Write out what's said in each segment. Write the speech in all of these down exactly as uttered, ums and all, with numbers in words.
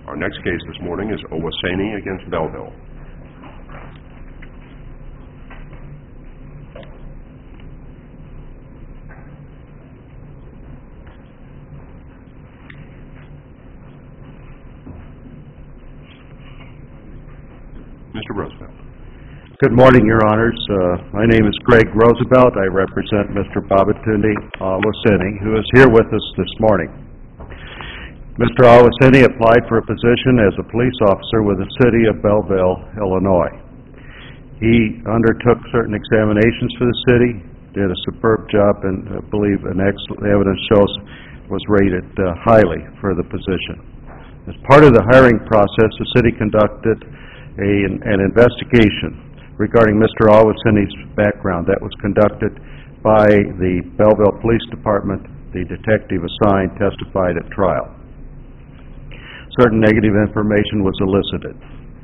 Our next case this morning is Owaseni against Belleville. Mister Roosevelt. Good morning, Your Honors. Uh, my name is Greg Roosevelt. I represent Mister Babatunde Owaseni, who is here with us this morning. Mister Owaseni applied for a position as a police officer with the City of Belleville, Illinois. He undertook certain examinations for the city, did a superb job, and I believe an excellent evidence shows was rated uh, highly for the position. As part of the hiring process, the city conducted a, an, an investigation regarding Mister Owaseni's background that was conducted by the Belleville Police Department. The detective assigned testified at trial. Certain negative information was elicited.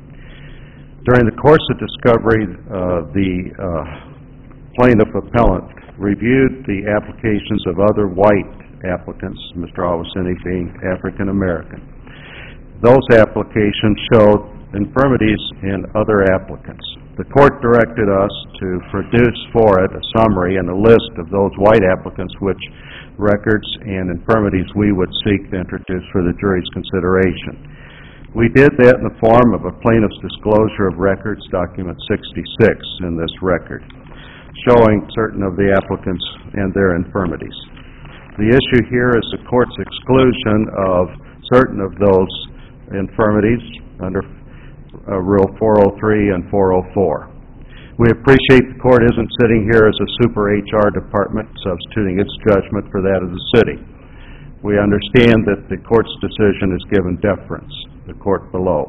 During the course of discovery, uh, the uh, plaintiff appellant reviewed the applications of other white applicants, Mister Owaseni being African American. Those applications showed infirmities in other applicants. The court directed us to produce for it a summary and a list of those white applicants which records and infirmities we would seek to introduce for the jury's consideration. We did that in the form of a plaintiff's disclosure of records, document sixty-six in this record, showing certain of the applicants and their infirmities. The issue here is the court's exclusion of certain of those infirmities under Uh, Rule four oh three and four oh four. We appreciate the court isn't sitting here as a super H R department substituting its judgment for that of the city. We understand that the court's decision is given deference, the court below.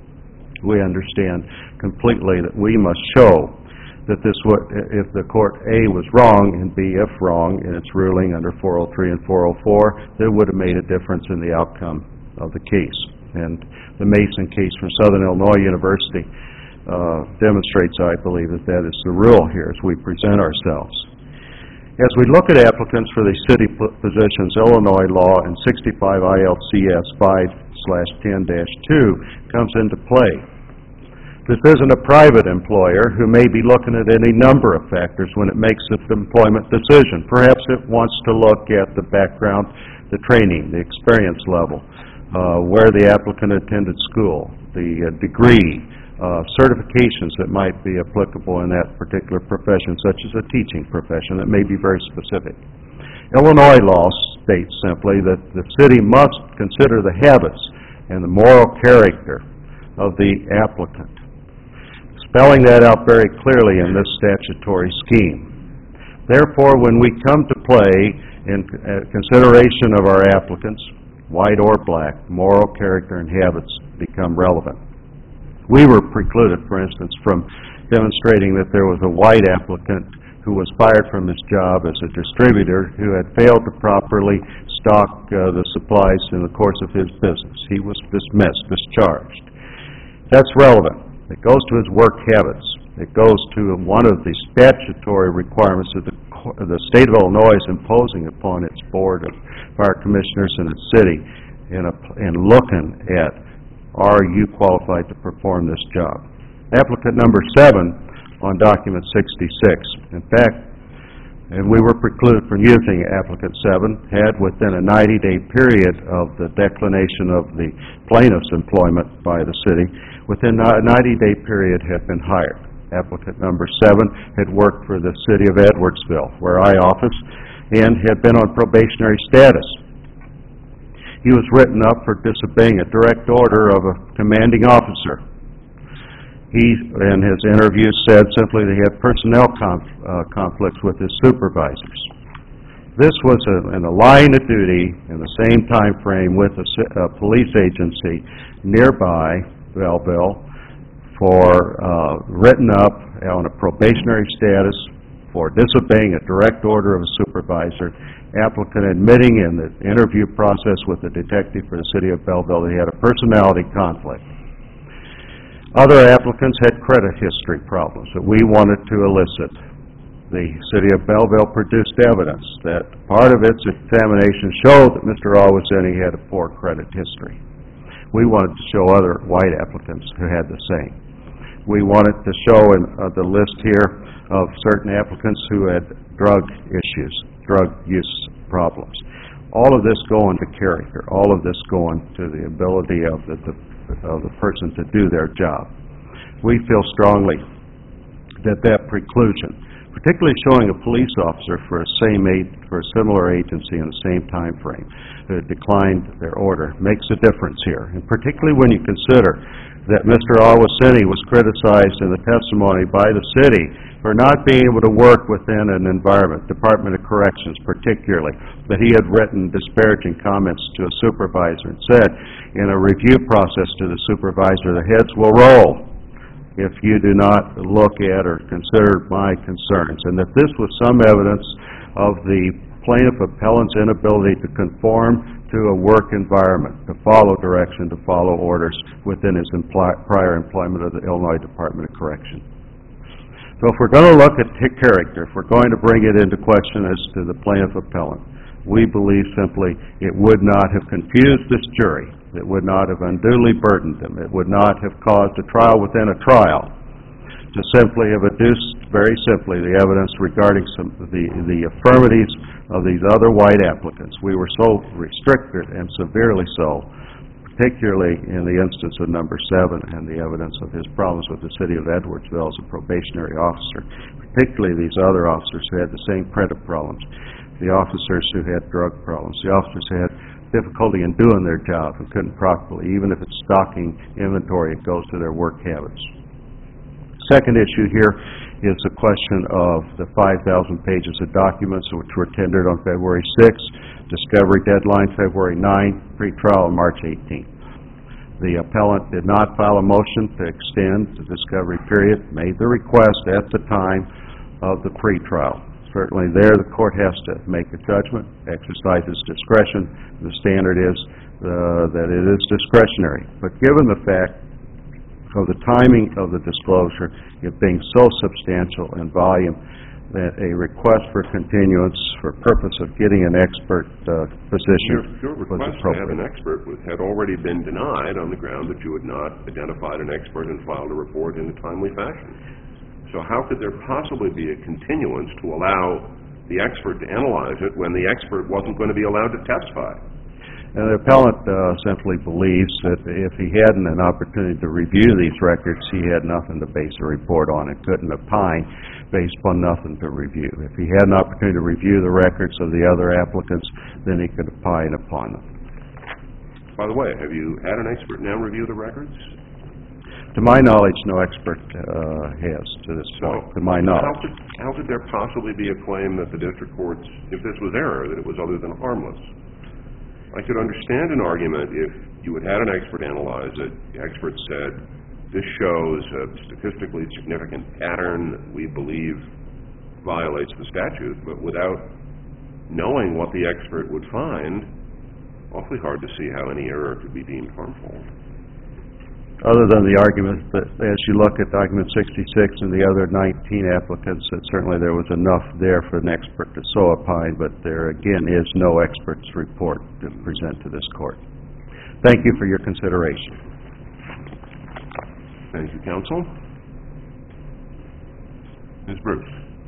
We understand completely that we must show that this would, if the court A was wrong and B if wrong in its ruling under four oh three and four oh four, that would have made a difference in the outcome of the case. And the Mason case from Southern Illinois University uh, demonstrates, I believe, that that is the rule here as we present ourselves. As we look at applicants for the city positions, Illinois law and sixty-five I L C S five slash ten dash two comes into play. This isn't a private employer who may be looking at any number of factors when it makes its employment decision. Perhaps it wants to look at the background, the training, the experience level, Uh, where the applicant attended school, the uh, degree, uh, certifications that might be applicable in that particular profession, such as a teaching profession that may be very specific. Illinois law states simply that the city must consider the habits and the moral character of the applicant, spelling that out very clearly in this statutory scheme. Therefore, when we come to play in uh, consideration of our applicants, white or black, moral character and habits become relevant. We were precluded, for instance, from demonstrating that there was a white applicant who was fired from his job as a distributor who had failed to properly stock uh, the supplies in the course of his business. He was dismissed, discharged. That's relevant. It goes to his work habits. It goes to one of the statutory requirements that the, the state of Illinois is imposing upon its board of fire commissioners in its city in, a, in looking at, are you qualified to perform this job? Applicant number seven on document sixty-six. In fact, and we were precluded from using applicant seven, had within a ninety-day period of the declination of the plaintiff's employment by the city, within a ninety-day period had been hired. Applicant number seven had worked for the city of Edwardsville, where I office, and had been on probationary status. He was written up for disobeying a direct order of a commanding officer. He, in his interview, said simply that he had personnel conf uh, conflicts with his supervisors. This was a, in a line of duty in the same time frame with a, a police agency nearby, Belleville, for uh, written up on a probationary status for disobeying a direct order of a supervisor, applicant admitting in the interview process with the detective for the city of Belleville that he had a personality conflict. Other applicants had credit history problems that we wanted to elicit. The city of Belleville produced evidence that part of its examination showed that Mister Owaseni had a poor credit history. We wanted to show other white applicants who had the same. We wanted to show in uh, the list here of certain applicants who had drug issues, drug use problems. All of this going to character, all of this going to the ability of the, the, of the person to do their job. We feel strongly that that preclusion, particularly showing a police officer for a same age, for a similar agency in the same time frame, who declined their order, makes a difference here. And particularly when you consider that Mister Awasini was criticized in the testimony by the city for not being able to work within an environment, Department of Corrections particularly, that he had written disparaging comments to a supervisor and said in a review process to the supervisor, the heads will roll if you do not look at or consider my concerns, and that this was some evidence of the plaintiff appellant's inability to conform to a work environment, to follow direction, to follow orders within his empl- prior employment of the Illinois Department of Correction. So if we're going to look at character, if we're going to bring it into question as to the plaintiff appellant, we believe simply it would not have confused this jury. It would not have unduly burdened them. It would not have caused a trial within a trial to simply have adduced, very simply, the evidence regarding some the, the affirmities of these other white applicants. We were so restricted, and severely so, particularly in the instance of number seven and the evidence of his problems with the city of Edwardsville as a probationary officer, particularly these other officers who had the same credit problems, the officers who had drug problems, the officers who had difficulty in doing their job and couldn't properly, even if it's stocking inventory, it goes to their work habits. Second issue here is the question of the five thousand pages of documents which were tendered on February sixth, discovery deadline February ninth, pretrial on March eighteenth. The appellant did not file a motion to extend the discovery period, made the request at the time of the pretrial. Certainly there the court has to make a judgment, exercise its discretion. The standard is uh, that it is discretionary. But given the fact of the timing of the disclosure, it being so substantial in volume, that a request for continuance for purpose of getting an expert uh, position Your, your was request to have appropriate. an expert was, had already been denied on the ground that you had not identified an expert and filed a report in a timely fashion. So how could there possibly be a continuance to allow the expert to analyze it when the expert wasn't going to be allowed to testify? And the appellant uh, simply believes that if he hadn't an opportunity to review these records, he had nothing to base a report on and couldn't opine based upon nothing to review. If he had an opportunity to review the records of the other applicants, then he could opine upon them. By the way, have you had an expert now review the records? To my knowledge, no expert uh, has to this point, to my How knowledge. could, how could there possibly be a claim that the district courts, if this was error, that it was other than harmless? I could understand an argument if you had had an expert analyze it. The expert said, this shows a statistically significant pattern that we believe violates the statute, but without knowing what the expert would find, awfully hard to see how any error could be deemed harmful. Other than the argument that as you look at document sixty-six and the other nineteen applicants, that certainly there was enough there for an expert to so opine, but there again is no expert's report to present to this court. Thank you for your consideration. Thank you, counsel. Miz Bruce.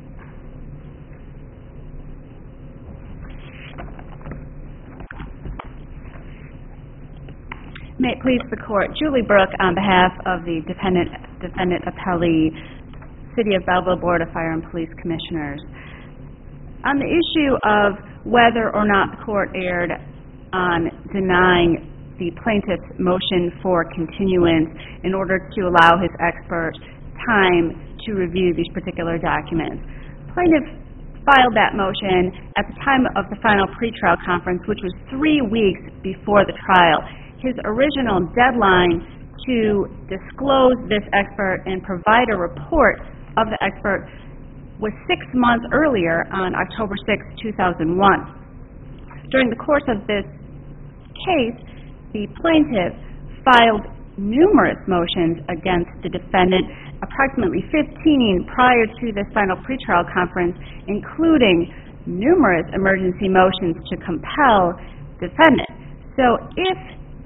May it please the Court, Julie Brooke on behalf of the defendant, defendant appellee, City of Belleville Board of Fire and Police Commissioners. On the issue of whether or not the Court erred on denying the plaintiff's motion for continuance in order to allow his expert time to review these particular documents. Plaintiff filed that motion at the time of the final pretrial conference, which was three weeks before the trial. His original deadline to disclose this expert and provide a report of the expert was six months earlier on October sixth, two thousand one. During the course of this case, the plaintiff filed numerous motions against the defendant, approximately fifteen prior to this final pretrial conference, including numerous emergency motions to compel defendant. So if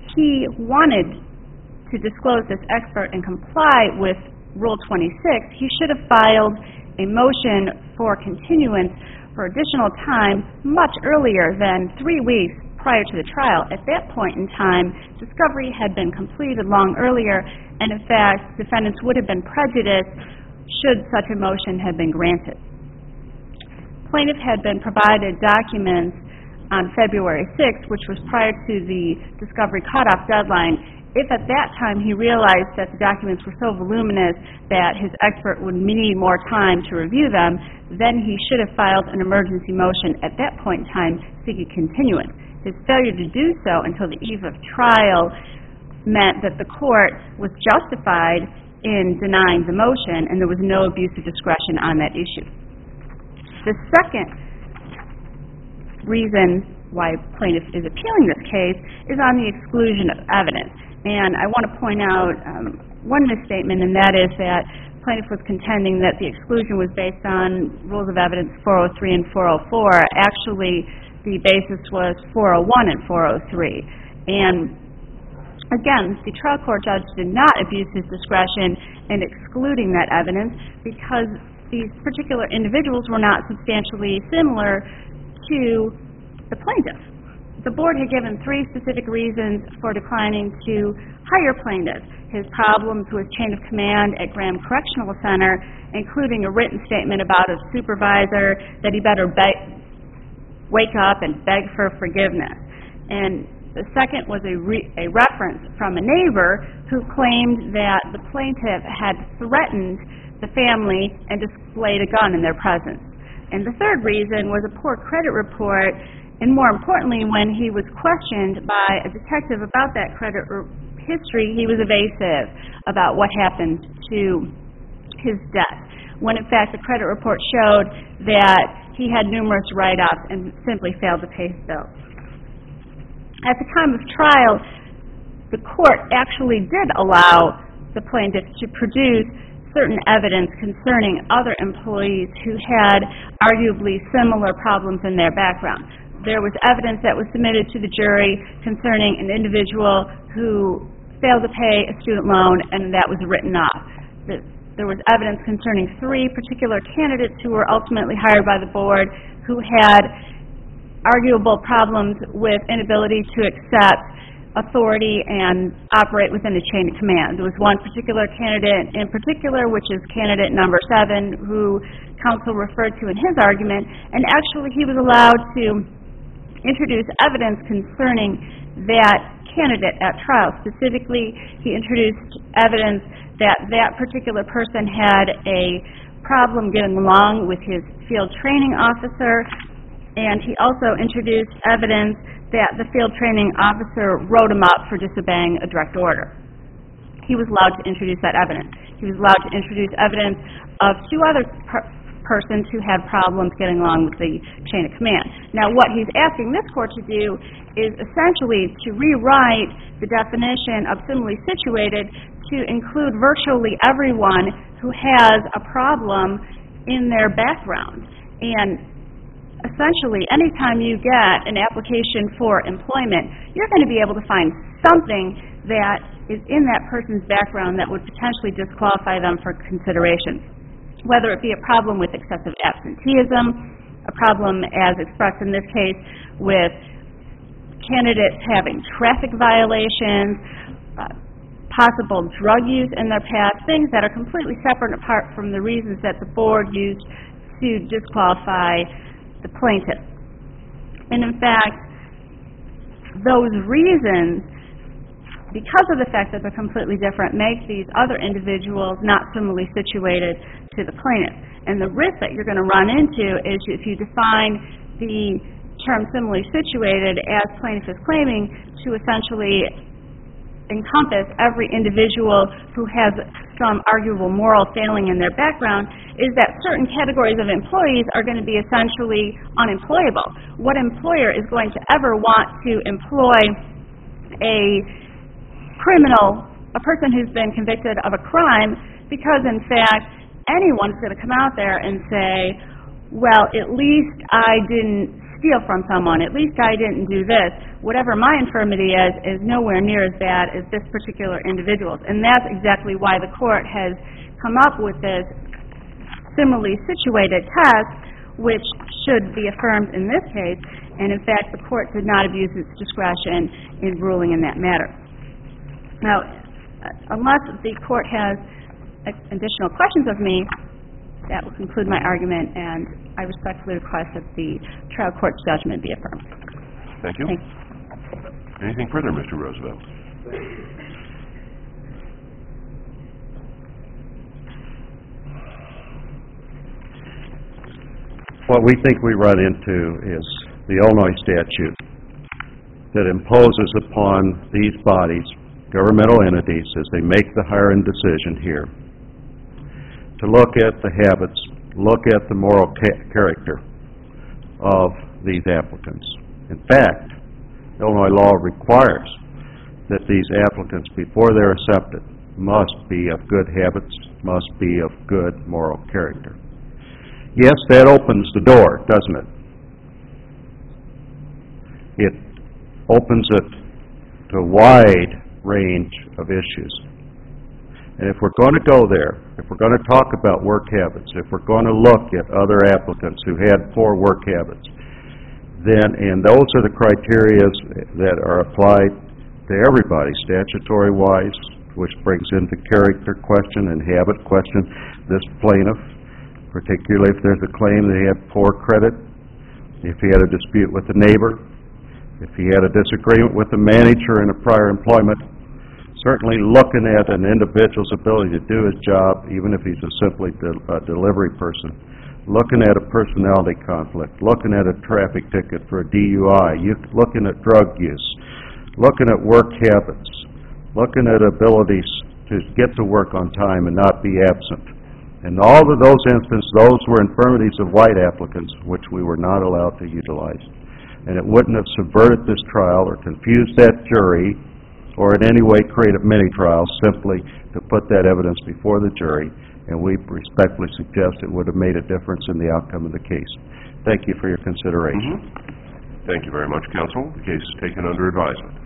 he wanted to disclose this expert and comply with Rule twenty-six, he should have filed a motion for continuance for additional time much earlier than three weeks prior to the trial. At that point in time, discovery had been completed long earlier, and in fact, defendants would have been prejudiced should such a motion have been granted. Plaintiff had been provided documents on February sixth, which was prior to the discovery cutoff deadline. If at that time he realized that the documents were so voluminous that his expert would need more time to review them, then he should have filed an emergency motion at that point in time seeking continuance. His failure to do so until the eve of trial meant that the court was justified in denying the motion, and there was no abuse of discretion on that issue. The second reason why plaintiff is appealing this case is on the exclusion of evidence. And I want to point out um, one misstatement, and that is that plaintiff was contending that the exclusion was based on Rules of Evidence four oh three and four oh four. Actually, the basis was four oh one and four oh three. And again, the trial court judge did not abuse his discretion in excluding that evidence because these particular individuals were not substantially similar to the plaintiff. The board had given three specific reasons for declining to hire plaintiff. His problems with chain of command at Graham Correctional Center, including a written statement about a supervisor that he better be- wake up and beg for forgiveness. And the second was a, re- a reference from a neighbor who claimed that the plaintiff had threatened the family and displayed a gun in their presence. And the third reason was a poor credit report, and more importantly, when he was questioned by a detective about that credit re- history, he was evasive about what happened to his debt, when in fact the credit report showed that he had numerous write-ups and simply failed to pay his bills. At the time of trial, the court actually did allow the plaintiff to produce certain evidence concerning other employees who had arguably similar problems in their background. There was evidence that was submitted to the jury concerning an individual who failed to pay a student loan, and that was written off. There was evidence concerning three particular candidates who were ultimately hired by the board who had arguable problems with inability to accept authority and operate within a chain of command. There was one particular candidate in particular, which is candidate number seven, who counsel referred to in his argument, and actually he was allowed to introduce evidence concerning that candidate at trial. Specifically, he introduced evidence that that particular person had a problem getting along with his field training officer, and he also introduced evidence that the field training officer wrote him up for disobeying a direct order. He was allowed to introduce that evidence. He was allowed to introduce evidence of two other per- persons who had problems getting along with the chain of command. Now, what he's asking this court to do is essentially to rewrite the definition of similarly situated to include virtually everyone who has a problem in their background. And essentially, anytime you get an application for employment, you're going to be able to find something that is in that person's background that would potentially disqualify them for consideration, whether it be a problem with excessive absenteeism, a problem, as expressed in this case, with candidates having traffic violations, uh, possible drug use in their past, things that are completely separate and apart from the reasons that the board used to disqualify the plaintiff. And in fact, those reasons, because of the fact that they're completely different, make these other individuals not similarly situated to the plaintiff. And the risk that you're going to run into is if you define the term similarly situated as plaintiff is claiming to essentially encompass every individual who has some arguable moral failing in their background, is that certain categories of employees are going to be essentially unemployable. What employer is going to ever want to employ a criminal, a person who's been convicted of a crime, because in fact anyone's going to come out there and say, well, at least I didn't steal from someone. At least I didn't do this. Whatever my infirmity is, is nowhere near as bad as this particular individual's. And that's exactly why the court has come up with this similarly situated test, which should be affirmed in this case. And in fact, the court did not abuse its discretion in ruling in that matter. Now, unless the court has additional questions of me, that will conclude my argument, and I respectfully request that the trial court's judgment be affirmed. Thank you. Thank you. Anything further, Mister Roosevelt? What we think we run into is the Illinois statute that imposes upon these bodies, governmental entities, as they make the hiring decision here, to look at the habits, look at the moral ca- character of these applicants. In fact, Illinois law requires that these applicants, before they're accepted, must be of good habits, must be of good moral character. Yes, that opens the door, doesn't it? It opens it to a wide range of issues. And if we're going to go there, if we're going to talk about work habits, if we're going to look at other applicants who had poor work habits, then, and those are the criteria that are applied to everybody, statutory-wise, which brings into character question and habit question this plaintiff, particularly if there's a claim that he had poor credit, if he had a dispute with a neighbor, if he had a disagreement with a manager in a prior employment. Certainly looking at an individual's ability to do his job, even if he's a simply de- a delivery person, looking at a personality conflict, looking at a traffic ticket for a D U I, you, looking at drug use, looking at work habits, looking at abilities to get to work on time and not be absent. In all of those instances, those were infirmities of white applicants, which we were not allowed to utilize. And it wouldn't have subverted this trial or confused that jury or in any way created many trials simply to put that evidence before the jury, and we respectfully suggest it would have made a difference in the outcome of the case. Thank you for your consideration. Mm-hmm. Thank you very much, counsel. The case is taken under advisement.